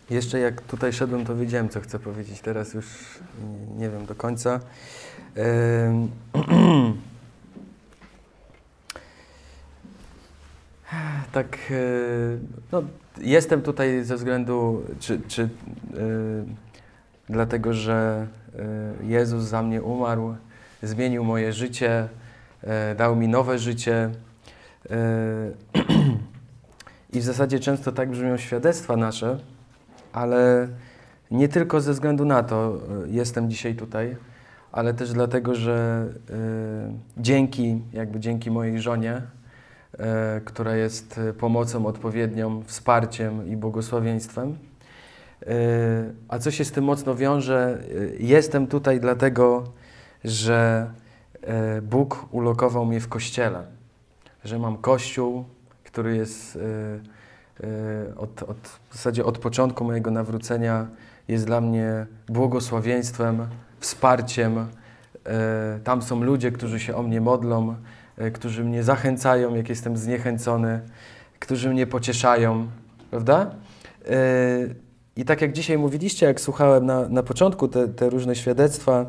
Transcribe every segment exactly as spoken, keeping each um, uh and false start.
Jeszcze jak tutaj szedłem, to wiedziałem, co chcę powiedzieć. Teraz już nie, nie wiem do końca. Ym, tak, yy, no, jestem tutaj ze względu, czy, czy yy, dlatego, że yy, Jezus za mnie umarł, zmienił moje życie, yy, dał mi nowe życie. Yy, I w zasadzie często tak brzmią świadectwa nasze, ale nie tylko ze względu na to y, jestem dzisiaj tutaj, ale też dlatego, że y, dzięki, jakby dzięki mojej żonie, y, która jest pomocą odpowiednią, wsparciem i błogosławieństwem. Y, a co się z tym mocno wiąże? Y, jestem tutaj dlatego, że y, Bóg ulokował mnie w Kościele, że mam Kościół, który jest y, y, od, od, w zasadzie od początku mojego nawrócenia jest dla mnie błogosławieństwem, wsparciem. Y, tam są ludzie, którzy się o mnie modlą, y, którzy mnie zachęcają, jak jestem zniechęcony, którzy mnie pocieszają, prawda? Y, I tak jak dzisiaj mówiliście, jak słuchałem na, na początku te, te różne świadectwa,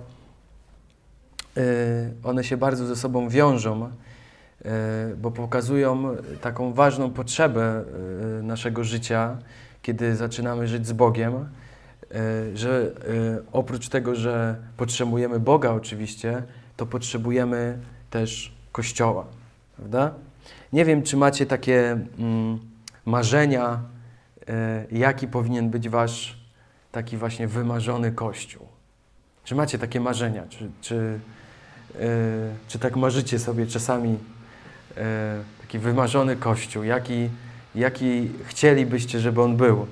y, one się bardzo ze sobą wiążą, bo pokazują taką ważną potrzebę naszego życia, kiedy zaczynamy żyć z Bogiem, że oprócz tego, że potrzebujemy Boga oczywiście, to potrzebujemy też Kościoła, prawda? Nie wiem, czy macie takie mm, marzenia, jaki powinien być wasz taki właśnie wymarzony Kościół. Czy macie takie marzenia? Czy, czy, czy tak marzycie sobie czasami E, taki wymarzony Kościół, jaki, jaki chcielibyście, żeby on był.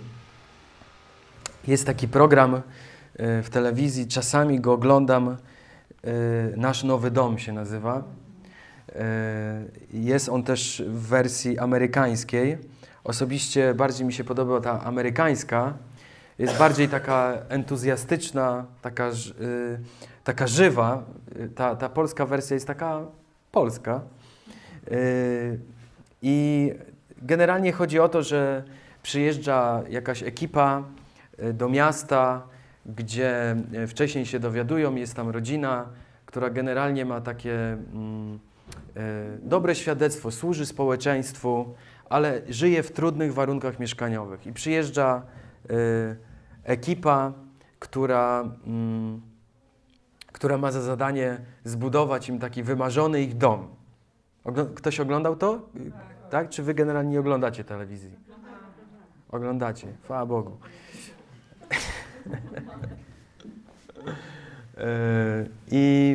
Jest taki program e, w telewizji, czasami go oglądam, e, Nasz Nowy Dom się nazywa. E, jest on też w wersji amerykańskiej. Osobiście bardziej mi się podoba ta amerykańska. Jest bardziej taka entuzjastyczna, taka, e, taka żywa. Ta, ta polska wersja jest taka polska. I generalnie chodzi o to, że przyjeżdża jakaś ekipa do miasta, gdzie wcześniej się dowiadują, jest tam rodzina, która generalnie ma takie mm, dobre świadectwo, służy społeczeństwu, ale żyje w trudnych warunkach mieszkaniowych. I przyjeżdża ekipa, która, mm, która ma za zadanie zbudować im taki wymarzony ich dom. Ktoś oglądał to? Tak. Tak? Czy wy generalnie nie oglądacie telewizji? Oglądacie. Chwała Bogu. I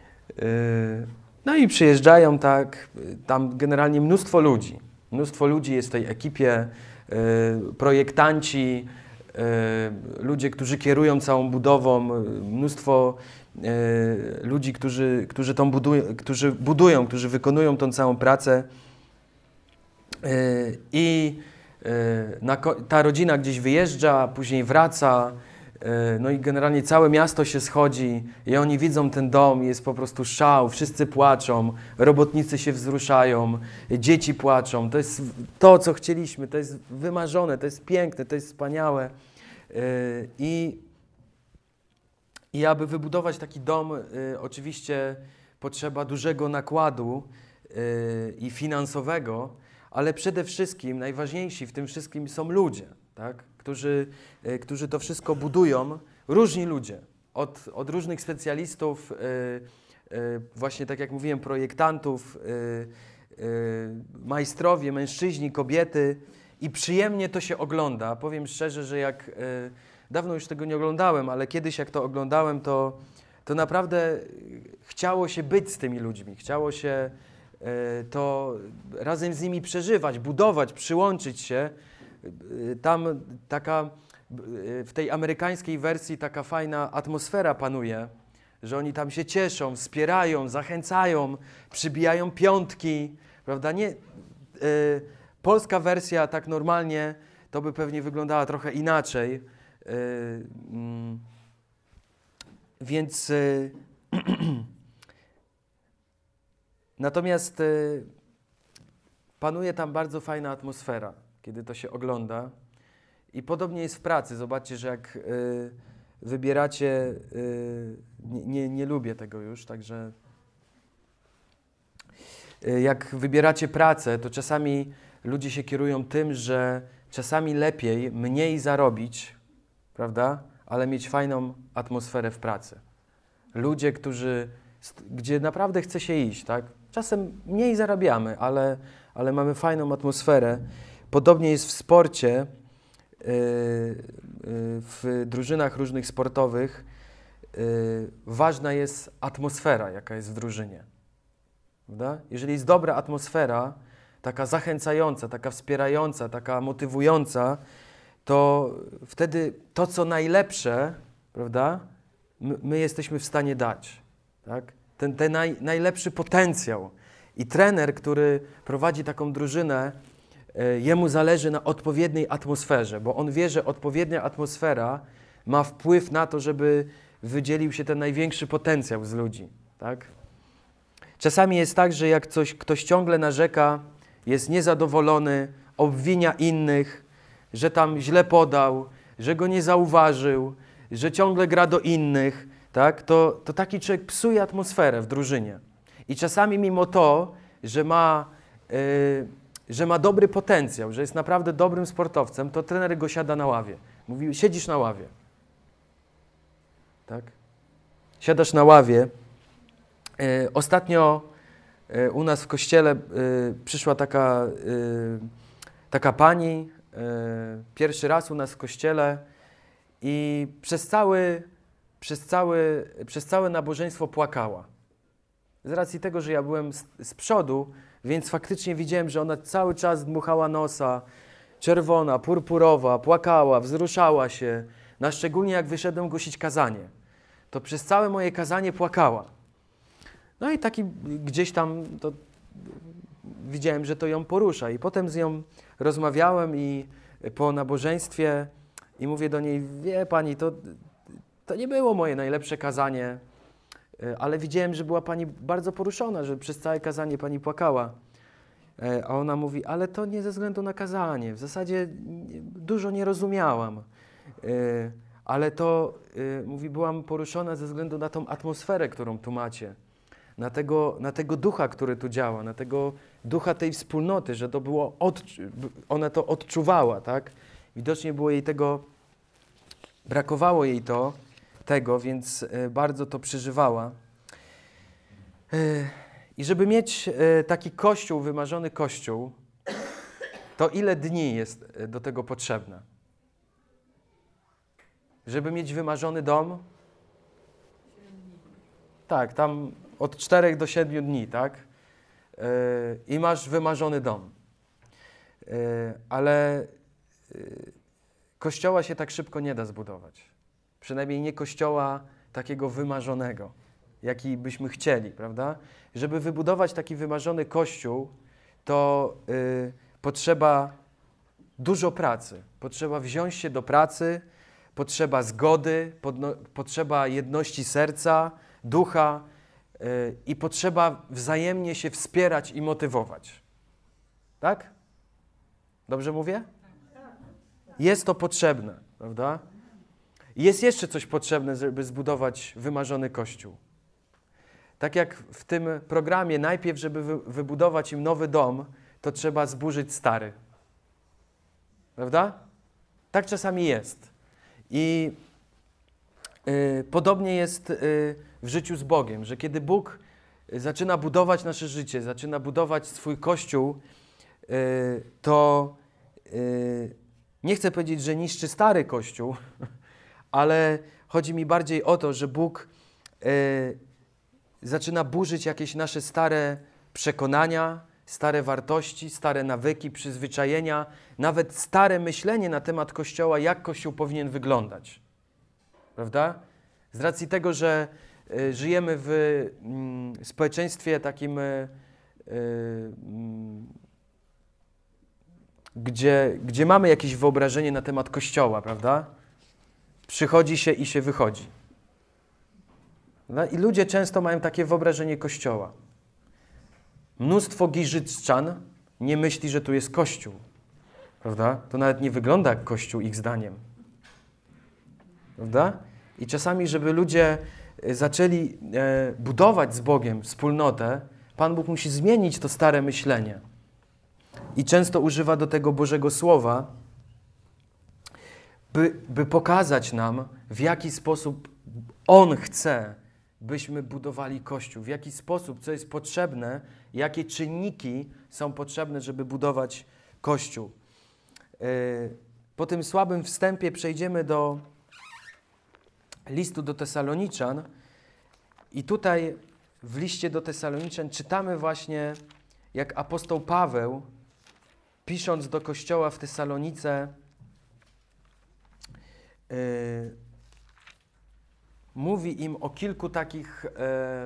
no i przyjeżdżają tak, tam generalnie mnóstwo ludzi. Mnóstwo ludzi jest w tej ekipie, projektanci, ludzie, którzy kierują całą budową, mnóstwo ludzi, którzy, którzy, tą budują, którzy budują, którzy wykonują tą całą pracę. I na, ta rodzina gdzieś wyjeżdża, później wraca, no i generalnie całe miasto się schodzi i oni widzą ten dom, jest po prostu szał, wszyscy płaczą, robotnicy się wzruszają, dzieci płaczą. To jest to, co chcieliśmy, to jest wymarzone, to jest piękne, to jest wspaniałe. I I aby wybudować taki dom, y, oczywiście potrzeba dużego nakładu y, i finansowego, ale przede wszystkim najważniejsi w tym wszystkim są ludzie, tak? którzy, y, którzy to wszystko budują. Różni ludzie, od, od różnych specjalistów, y, y, właśnie tak jak mówiłem, projektantów, y, y, majstrowie, mężczyźni, kobiety i przyjemnie to się ogląda. Powiem szczerze, że jak... Y, Dawno już tego nie oglądałem, ale kiedyś jak to oglądałem, to, to naprawdę chciało się być z tymi ludźmi. Chciało się y, to razem z nimi przeżywać, budować, przyłączyć się. Y, tam taka, y, w tej amerykańskiej wersji taka fajna atmosfera panuje, że oni tam się cieszą, wspierają, zachęcają, przybijają piątki, prawda? Nie, y, polska wersja tak normalnie to by pewnie wyglądała trochę inaczej. Yy, mm, więc yy, natomiast yy, panuje tam bardzo fajna atmosfera, kiedy to się ogląda I podobnie jest w pracy. Zobaczcie, że jak y, wybieracie, y, nie, nie, nie lubię tego już, także y, jak wybieracie pracę, to czasami ludzie się kierują tym, że czasami lepiej mniej zarobić, prawda, ale mieć fajną atmosferę w pracy. Ludzie, którzy, gdzie naprawdę chce się iść, tak? Czasem mniej zarabiamy, ale, ale mamy fajną atmosferę. Podobnie jest w sporcie, w drużynach różnych sportowych. Ważna jest atmosfera, jaka jest w drużynie. Prawda? Jeżeli jest dobra atmosfera, taka zachęcająca, taka wspierająca, taka motywująca, to wtedy to, co najlepsze, prawda, my, my jesteśmy w stanie dać. Tak? Ten, ten naj, najlepszy potencjał. I trener, który prowadzi taką drużynę, jemu zależy na odpowiedniej atmosferze, bo on wie, że odpowiednia atmosfera ma wpływ na to, żeby wydzielił się ten największy potencjał z ludzi. Tak? Czasami jest tak, że jak coś, ktoś ciągle narzeka, jest niezadowolony, obwinia innych, że tam źle podał, że go nie zauważył, że ciągle gra do innych, tak? to, to taki człowiek psuje atmosferę w drużynie. I czasami mimo to, że ma... Yy, że ma dobry potencjał, że jest naprawdę dobrym sportowcem, to trener go siada na ławie. Mówi, siedzisz na ławie. Tak? Siadasz na ławie. E, ostatnio e, u nas w kościele e, przyszła taka, e, taka pani, e, pierwszy raz u nas w kościele i przez, cały, przez, cały, przez całe nabożeństwo płakała. Z racji tego, że ja byłem z, z przodu, więc faktycznie widziałem, że ona cały czas dmuchała nosa, czerwona, purpurowa, płakała, wzruszała się. Na szczególnie jak wyszedłem głosić kazanie, to przez całe moje kazanie płakała. No i taki gdzieś tam to widziałem, że to ją porusza. I potem z nią rozmawiałem i po nabożeństwie i mówię do niej, wie pani, to, to nie było moje najlepsze kazanie, ale widziałem, że była pani bardzo poruszona, że przez całe kazanie pani płakała. A ona mówi, ale to nie ze względu na kazanie. W zasadzie dużo nie rozumiałam. Ale to, mówi, byłam poruszona ze względu na tą atmosferę, którą tu macie. Na tego, na tego ducha, który tu działa, na tego ducha tej wspólnoty, że to było, odczu- ona to odczuwała, tak? Widocznie było jej tego, brakowało jej to, tego, więc bardzo to przeżywała. I żeby mieć taki kościół, wymarzony kościół, to ile dni jest do tego potrzebne? Żeby mieć wymarzony dom? Tak, tam od czterech do siedmiu dni, tak? I masz wymarzony dom. Ale kościoła się tak szybko nie da zbudować. Przynajmniej nie kościoła takiego wymarzonego, jaki byśmy chcieli, prawda? Żeby wybudować taki wymarzony kościół, to y, potrzeba dużo pracy. Potrzeba wziąć się do pracy, potrzeba zgody, podno, potrzeba jedności serca, ducha y, i potrzeba wzajemnie się wspierać i motywować. Tak? Dobrze mówię? Jest to potrzebne, prawda? Jest jeszcze coś potrzebne, żeby zbudować wymarzony kościół. Tak jak w tym programie, najpierw, żeby wy, wybudować im nowy dom, to trzeba zburzyć stary. Prawda? Tak czasami jest. I y, podobnie jest y, w życiu z Bogiem, że kiedy Bóg zaczyna budować nasze życie, zaczyna budować swój kościół, y, to y, nie chcę powiedzieć, że niszczy stary kościół, ale chodzi mi bardziej o to, że Bóg y, zaczyna burzyć jakieś nasze stare przekonania, stare wartości, stare nawyki, przyzwyczajenia, nawet stare myślenie na temat Kościoła, jak Kościół powinien wyglądać. Prawda? Z racji tego, że y, żyjemy w y, społeczeństwie takim, y, y, gdzie, gdzie mamy jakieś wyobrażenie na temat Kościoła, prawda? Przychodzi się i się wychodzi. I ludzie często mają takie wyobrażenie Kościoła. Mnóstwo Giżycczan nie myśli, że tu jest Kościół. prawda? To nawet nie wygląda jak Kościół ich zdaniem, prawda? I czasami, żeby ludzie zaczęli e, budować z Bogiem wspólnotę, Pan Bóg musi zmienić to stare myślenie. I często używa do tego Bożego Słowa, by, by pokazać nam, w jaki sposób On chce, byśmy budowali Kościół, w jaki sposób, co jest potrzebne, jakie czynniki są potrzebne, żeby budować Kościół. Po tym słabym wstępie przejdziemy do listu do Tesaloniczan i tutaj w liście do Tesaloniczan czytamy właśnie, jak apostoł Paweł, pisząc do kościoła w Tesalonice, yy, mówi im o kilku takich yy,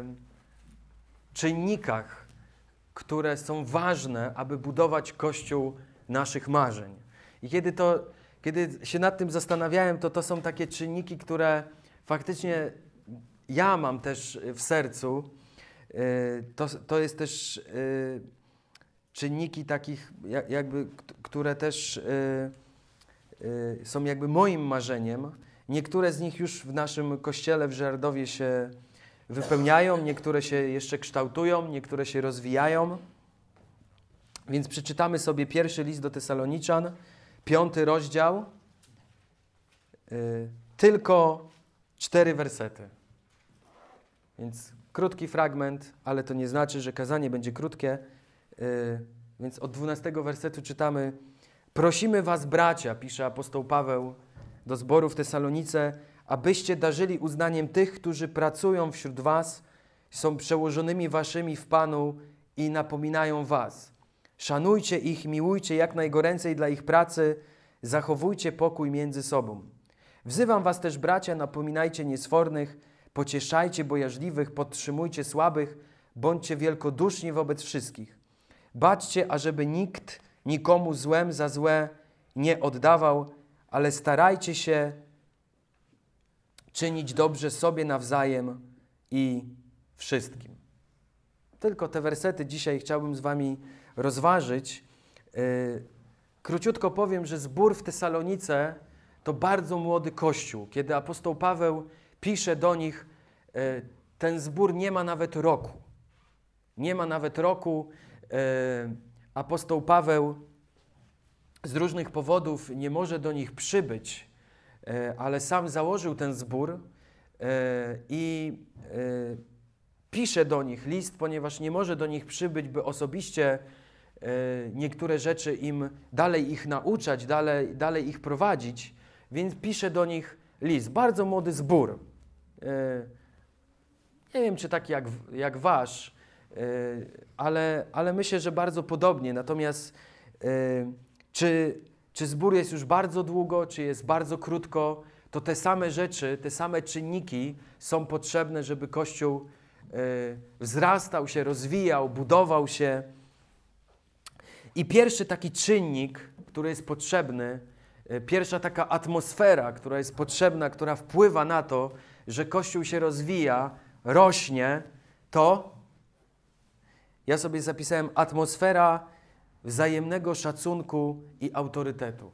czynnikach, które są ważne, aby budować Kościół naszych marzeń. I kiedy, to, kiedy się nad tym zastanawiałem, to to są takie czynniki, które faktycznie ja mam też w sercu. Yy, to, to jest też yy, czynniki takich, jakby, które też yy, yy, są jakby moim marzeniem. Niektóre z nich już w naszym kościele w Żerardowie się wypełniają, niektóre się jeszcze kształtują, niektóre się rozwijają. Więc przeczytamy sobie pierwszy list do Tesaloniczan, piąty rozdział, yy, tylko cztery wersety. Więc krótki fragment, ale to nie znaczy, że kazanie będzie krótkie. Yy, więc od dwunastego wersetu czytamy: prosimy was, bracia, pisze apostoł Paweł do zboru w Tesalonice, abyście darzyli uznaniem tych, którzy pracują wśród was, są przełożonymi waszymi w Panu i napominają was. Szanujcie ich, miłujcie jak najgoręcej dla ich pracy, zachowujcie pokój między sobą. Wzywam was też, bracia, napominajcie niesfornych, pocieszajcie bojaźliwych, podtrzymujcie słabych, bądźcie wielkoduszni wobec wszystkich. Baczcie, ażeby nikt nikomu złem za złe nie oddawał, ale starajcie się czynić dobrze sobie nawzajem i wszystkim. Tylko te wersety dzisiaj chciałbym z wami rozważyć. Yy, króciutko powiem, że zbór w Tesalonice to bardzo młody kościół. Kiedy apostoł Paweł pisze do nich, yy, ten zbór nie ma nawet roku. Nie ma nawet roku. Yy, apostoł Paweł z różnych powodów nie może do nich przybyć, yy, ale sam założył ten zbór yy, i yy, pisze do nich list, ponieważ nie może do nich przybyć, by osobiście y, niektóre rzeczy im dalej ich nauczać, dalej, dalej ich prowadzić, więc pisze do nich list. Bardzo młody zbór. Y, nie wiem, czy taki jak, jak wasz, y, ale, ale myślę, że bardzo podobnie. Natomiast y, czy, czy zbór jest już bardzo długo, czy jest bardzo krótko, to te same rzeczy, te same czynniki są potrzebne, żeby Kościół wzrastał się, rozwijał, budował się. I pierwszy taki czynnik, który jest potrzebny, pierwsza taka atmosfera, która jest potrzebna, która wpływa na to, że Kościół się rozwija, rośnie, to ja sobie zapisałem atmosfera wzajemnego szacunku i autorytetu.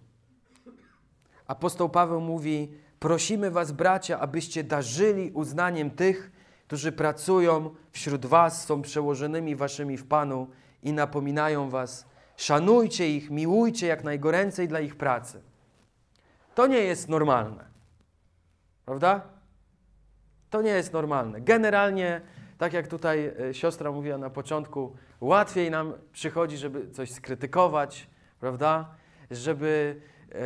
Apostoł Paweł mówi: prosimy was, bracia, abyście darzyli uznaniem tych, którzy pracują wśród was, są przełożonymi waszymi w Panu i napominają was. Szanujcie ich, miłujcie jak najgoręcej dla ich pracy. To nie jest normalne. Prawda? To nie jest normalne. Generalnie, tak jak tutaj siostra mówiła na początku, łatwiej nam przychodzi, żeby coś skrytykować, prawda? Żeby, yy,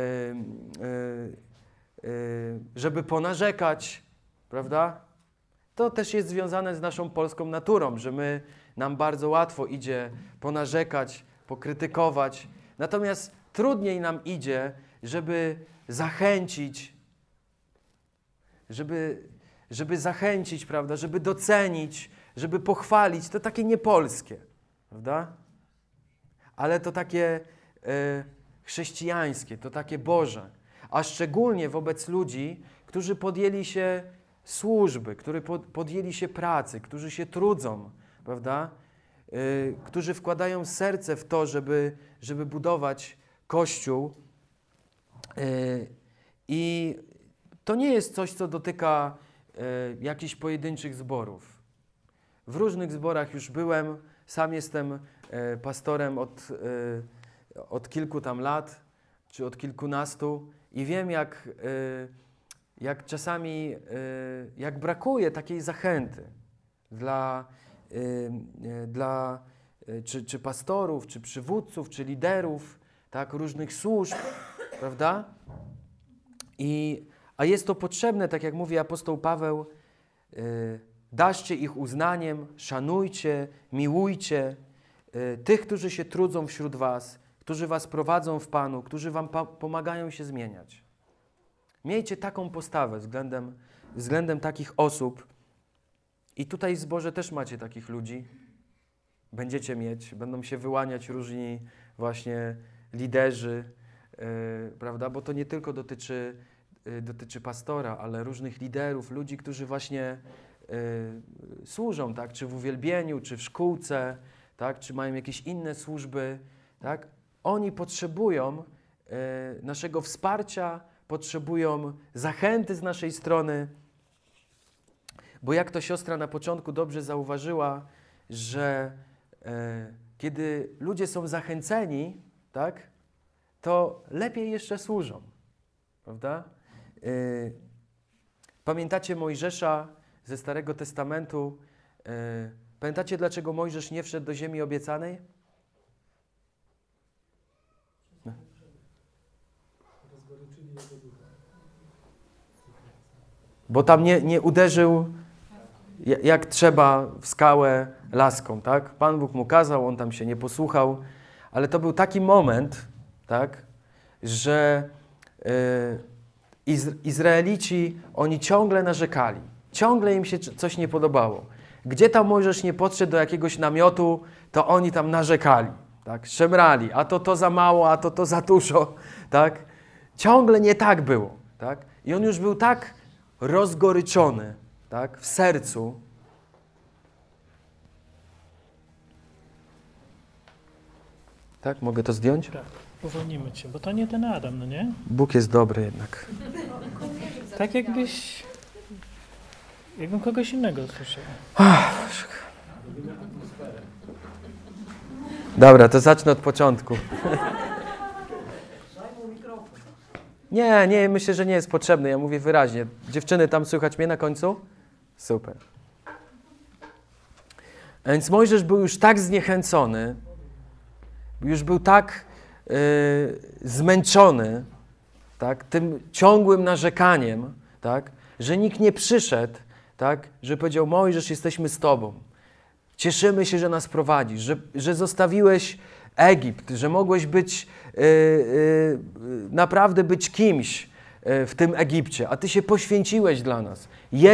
yy, yy, żeby ponarzekać, prawda? To też jest związane z naszą polską naturą, że my, nam bardzo łatwo idzie ponarzekać, pokrytykować. Natomiast trudniej nam idzie, żeby zachęcić, żeby, żeby zachęcić, prawda, żeby docenić, żeby pochwalić. To takie niepolskie, prawda? Ale to takie y, chrześcijańskie, to takie Boże. A szczególnie wobec ludzi, którzy podjęli się służby, którzy podjęli się pracy, którzy się trudzą, prawda? Yy, którzy wkładają serce w to, żeby, żeby budować Kościół. I to nie jest coś, co dotyka jakichś pojedynczych zborów. W różnych zborach już byłem, sam jestem pastorem od, od kilku tam lat, czy od kilkunastu i wiem, jak, jak czasami, jak brakuje takiej zachęty dla, dla czy, czy pastorów, czy przywódców, czy liderów, tak, różnych służb, prawda? I, a jest to potrzebne, tak jak mówi apostoł Paweł, y, darzcie ich uznaniem, szanujcie, miłujcie y, tych, którzy się trudzą wśród was, którzy was prowadzą w Panu, którzy wam pa- pomagają się zmieniać. Miejcie taką postawę względem, względem takich osób. I tutaj w zborze też macie takich ludzi. Będziecie mieć, będą się wyłaniać różni właśnie liderzy, yy, prawda? Bo to nie tylko dotyczy, yy, dotyczy pastora, ale różnych liderów, ludzi, którzy właśnie yy, służą, tak? Czy w uwielbieniu, czy w szkółce, tak? Czy mają jakieś inne służby, tak? Oni potrzebują yy, naszego wsparcia, potrzebują zachęty z naszej strony, bo jak to siostra na początku dobrze zauważyła, że e, kiedy ludzie są zachęceni, tak, to lepiej jeszcze służą, prawda? E, pamiętacie Mojżesza ze Starego Testamentu? E, pamiętacie, dlaczego Mojżesz nie wszedł do ziemi obiecanej? No. Bo tam nie, nie uderzył jak trzeba w skałę laską, tak? Pan Bóg mu kazał, on tam się nie posłuchał, ale to był taki moment, tak, że yy, Izra- Izraelici, oni ciągle narzekali, ciągle im się coś nie podobało. Gdzie tam Mojżesz nie podszedł do jakiegoś namiotu, to oni tam narzekali, tak? Szemrali, a to to za mało, a to to za dużo, tak? Ciągle nie tak było, tak? I on już był tak rozgoryczony, tak, w sercu. Tak, mogę to zdjąć? Tak, uwolnimy cię, bo to nie ten Adam, no nie? Bóg jest dobry jednak. Tak jakbyś... Jakbym kogoś innego słyszał. Dobra, to zacznę od początku. Nie, nie, myślę, że nie jest potrzebny, ja mówię wyraźnie. Dziewczyny, tam słychać mnie na końcu? Super. A więc Mojżesz był już tak zniechęcony, już był tak yy, zmęczony, tak, tym ciągłym narzekaniem, tak, że nikt nie przyszedł, tak, że powiedział: Mojżesz, jesteśmy z Tobą. Cieszymy się, że nas prowadzisz, że, że zostawiłeś Egipt, że mogłeś być, yy, yy, naprawdę być kimś yy, w tym Egipcie, a Ty się poświęciłeś dla nas.